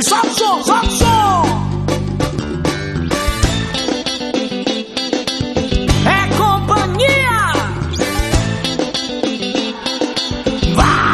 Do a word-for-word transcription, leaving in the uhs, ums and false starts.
Sobe o som, sobe o som. É companhia. Vai.